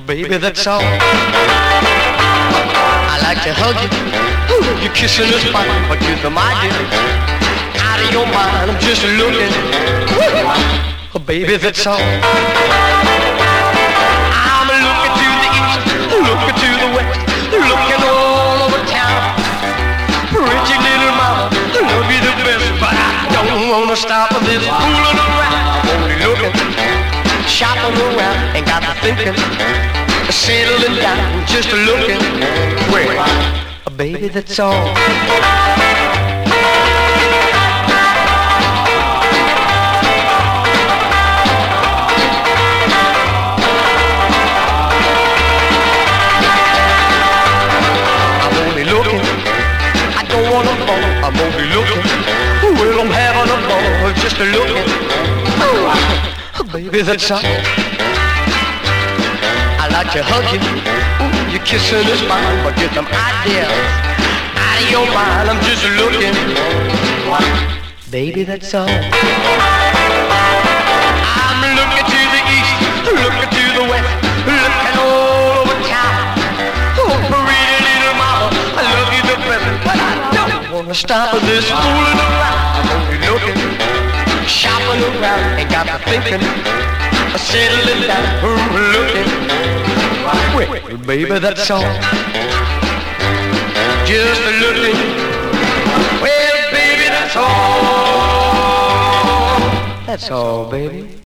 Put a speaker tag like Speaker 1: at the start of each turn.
Speaker 1: Baby, that's all. I like to hug you. You're kissing is fine, but you're the my dear. Out of your mind, I'm just looking. Baby, that's all. I'm looking to the east, looking to the west, looking all over town. Pretty little mama, love you the best, but I don't wanna stop this fooling around. I'm only looking, shopping around, ain't got to thinking, settling down, just looking. Well, baby, that's all. I'm only looking. Well, I'm having a ball, just looking. Baby, that's all. I like to hug you. Your kissing is fine, but get them ideas out of your mind. I'm just looking. Baby, that's all. I'm looking to the east, looking to the west, looking all over town. Oh, pretty little mama, I love you the best, but I don't wanna stop this fooling around. I'm only looking, shopping around, ain't got to thinking, settling down, looking. Well, baby, that's all. Just looking. Well, baby, that's all. That's all, baby.